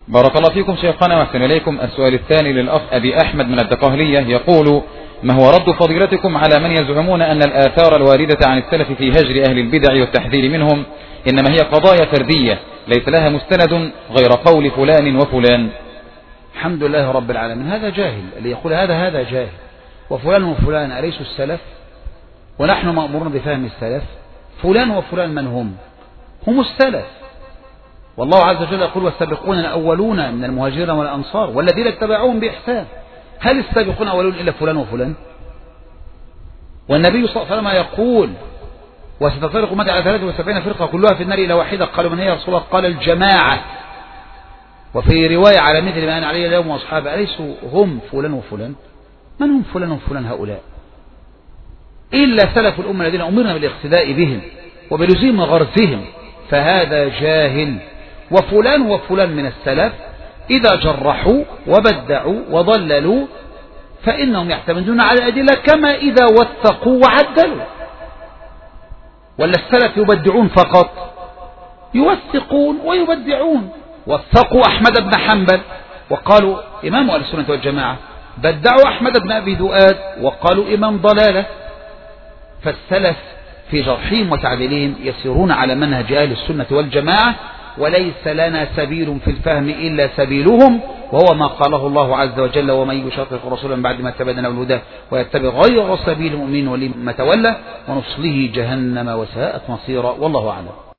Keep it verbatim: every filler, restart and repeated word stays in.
بارك الله فيكم شيخنا واحسن إليكم. السؤال الثاني للأخ أبي أحمد من الدقهلية يقول: ما هو رد فضيلتكم على من يزعمون أن الآثار الواردة عن السلف في هجر أهل البدع والتحذير منهم إنما هي قضايا فردية ليس لها مستند غير قول فلان وفلان؟ الحمد لله رب العالمين. هذا جاهل، اللي يقول هذا هذا جاهل. وفلان وفلان أليسوا السلف؟ ونحن مأمورون بفهم السلف. فلان وفلان من هم؟ هم السلف. والله عز وجل يقول: والسابقون الأولون من المهاجرين والأنصار والذين اتبعوهم بإحسان. هل السابقون الأولون إلا فلان وفلان؟ والنبي صلى الله عليه وسلم يقول: وستفترق أمتي على ثلاثة وسبعين فرقة كلها في النار إلا واحدة. قالوا: من هي يا رسول الله؟ قال: الجماعة. وفي رواية: على مثل ما أنا عليه اليوم وأصحابه. أليسوا هم فلان وفلان؟ من هم فلان وفلان هؤلاء؟ إلا سلف الأمة الذين أمرنا بالاقتداء بهم وبلزوم غرزهم. فهذا جاهل. وفلان وفلان من السلف إذا جرحوا وبدعوا وضللوا فإنهم يعتمدون على أدلة كما إذا وثقوا وعدلوا. ولا السلف يبدعون فقط؟ يوثقون ويبدعون. وثقوا أحمد بن حنبل وقالوا إمام أهل السنة والجماعة، بدعوا أحمد بن أبي دؤاد وقالوا إمام ضلالة. فالسلف في جرحهم وتعديلهم يسيرون على منهج أهل السنة والجماعة، وليس لنا سبيل في الفهم إلا سبيلهم، وهو ما قاله الله عز وجل: ومن يشاقق رسولا بعد ما تبين له الهدى ويتبع غير سبيل المؤمنين ولما تولى ونصله جهنم وساءت مصيرا. والله أعلم.